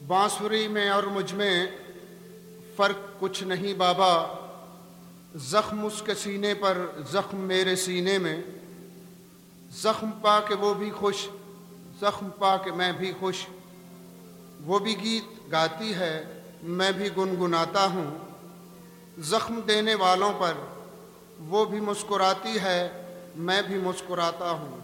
बांसुरी में और मुझ में फ़र्क कुछ नहीं बाबा, ज़ख्म उसके सीने पर ज़ख्म मेरे सीने में। ज़ख्म पा के वो भी खुश, ज़ख्म पा के मैं भी खुश। वो भी गीत गाती है, मैं भी गुनगुनाता हूँ। ज़ख्म देने वालों पर वो भी मुस्कुराती है, मैं भी मुस्कुराता हूँ।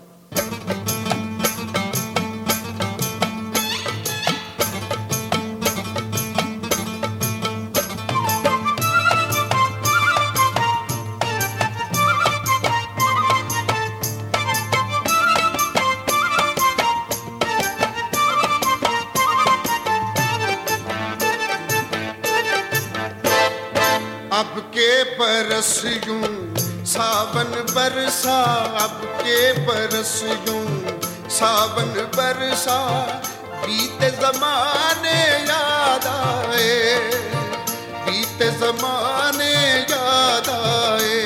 अब के बरस यूं सावन बरसा, अब के बरस यूं सावन बरसा। बीते ज़माने याद आए, बीते ज़माने याद आए।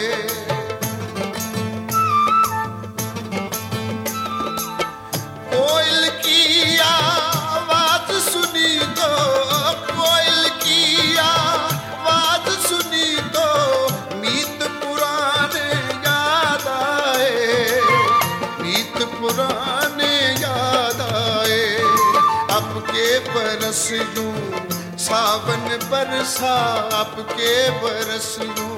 कोयल की आवाज़ सुनी तो, कोयल की आवाज़ सुनी तो मीत पुराने याद आए, मीत पुराने याद आए। अब के बरस यूं सावन बरसा, अब के बरस यूं।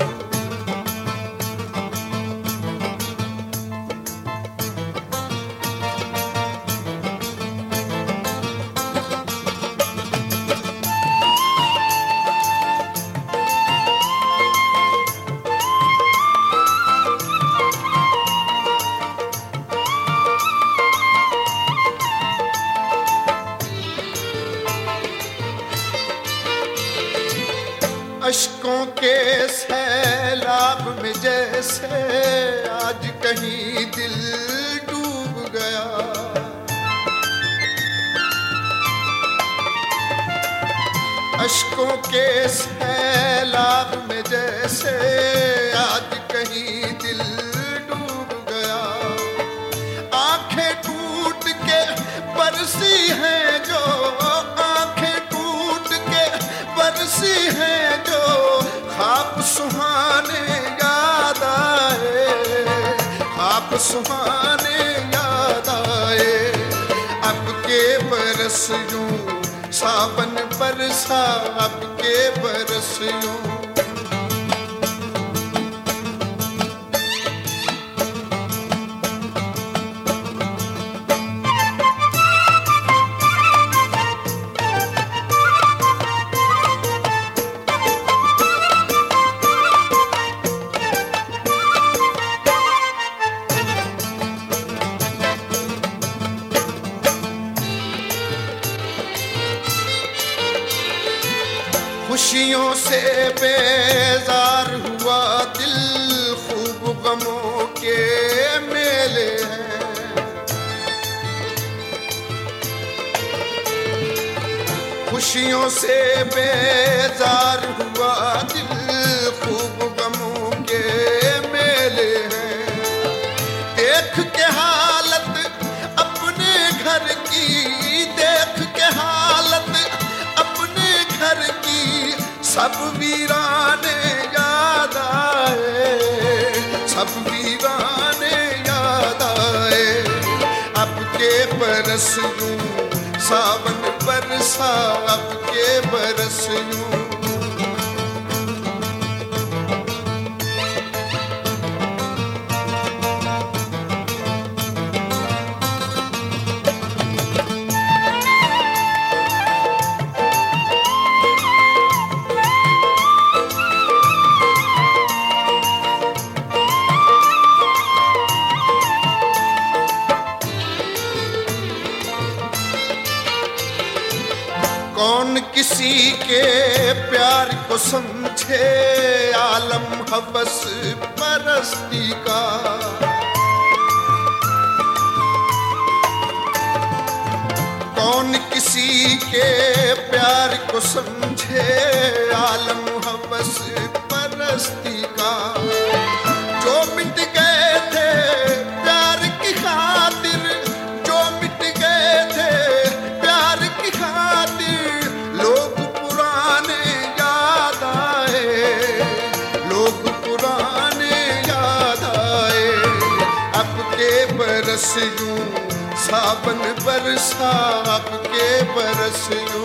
अश्कों के सैलाब में जैसे आज कहीं दिल डूब गया। अश्कों के सैलाब में जैसे आज कहीं दिल डूब गया। आंखें टूट के बरसी हैं जो, आंखें टूट के बरसी हैं जो। ख्वाब सुहाने याद आए, ख्वाब सुहाने याद आए। अब के बरस यूं सावन बरसा, अब के बरस यूं। खुशियों से बेजार हुआ दिल, खूब गमों के मेले हैं। खुशियों से बेजार हुआ दिल, खूब गमों के मेले हैं। देख के हालत अपने घर की, देख के हालत अपने घर की। सब वीराने याद आए, सब वीराने याद आए। अब के बरस यूं सावन बरसा, अब के बरस यूं। कौन किसी के प्यार को समझे आलम हवस परस्ती का। कौन किसी के प्यार को समझे आलम हवस परस्ती का। जो मिट गए थे प्यार की खातिर, जो मिट गए थे प्यार की खातिर। बरस यूं, सावन बरसा आपके बरस यूं।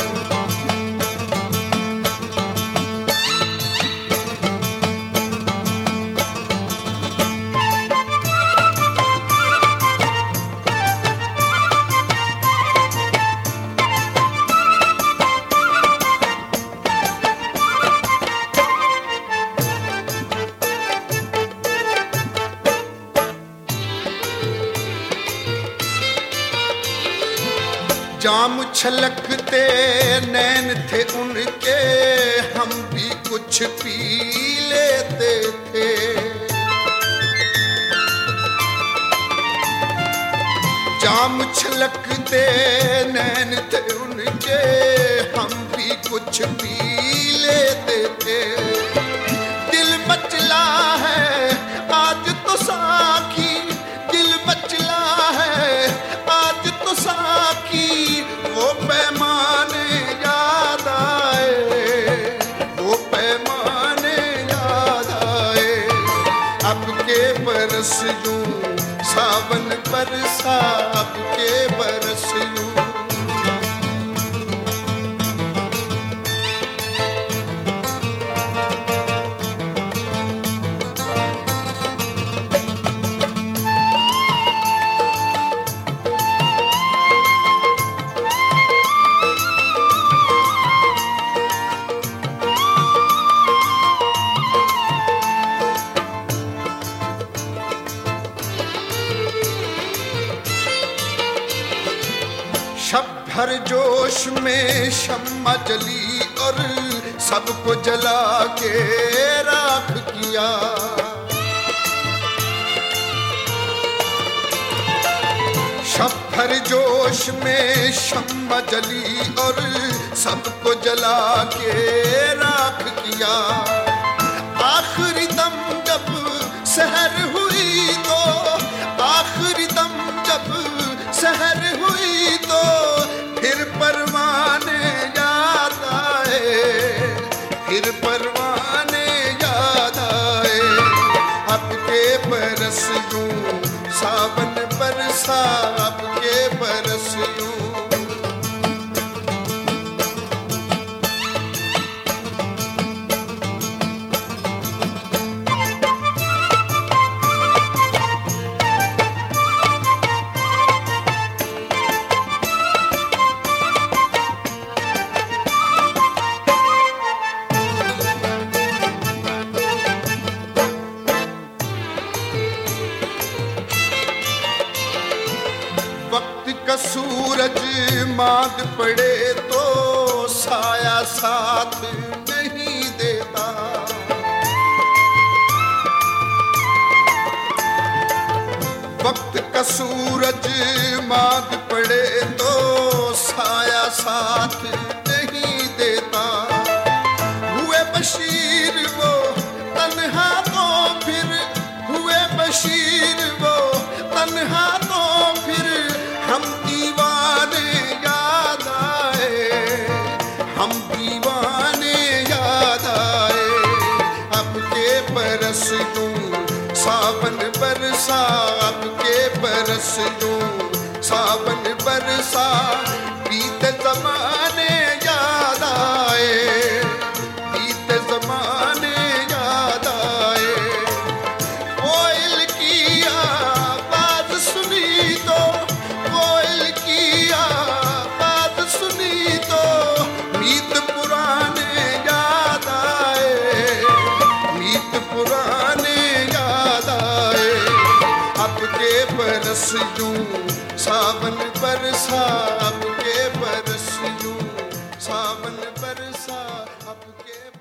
जाम छलकते नैन थे उनके, हम भी कुछ पी लेते थे। जाम छलकते नैन थे उनके, हम भी कुछ पी लेते थे। दिल मचला है आज तो साखी, दिल मचला है आज तो साखी, वो पैमाने याद आए, वो पैमाने याद आए। अब के बरस यूं, सावन बरसा अब के बरस यूं। शब भर जोश में शम्मा जली और सबको जला के राख किया। शब भर जोश में शम्मा जली और सबको जला के राख किया। आखिरी दम जब सहर हुई तो, आखिरी दम जब सहर हुई तो, फिर परवाने याद आए, फिर परवाने याद आए। अब के बरस यूं, सावन बरसा अब के बरस यूं। वक्त का सूरज मांग पड़े तो साया साथ नहीं देता। वक्त का सूरज मांग पड़े तो साया साथ नहीं देता। हुए बशीर वो तन्हा तो फिर, हुए बशीर वो तन्हा तो फिर, हम दीवाने याद आए, हम दीवाने याद आए। अब के बरस यूं, सावन बरसा अब के बरस यूं, सावन बरसा। बीते जमाने याद आए, बीते जमाने याद आए। कोयल की आवाज सुनी तो, कोयल की आवाज सुनी तो, मीत पुराने याद आए, मीत पुराने याद आए। अब के बरस यूं, सावन बरसा अब के बरस यूं, सावन बरसा अब के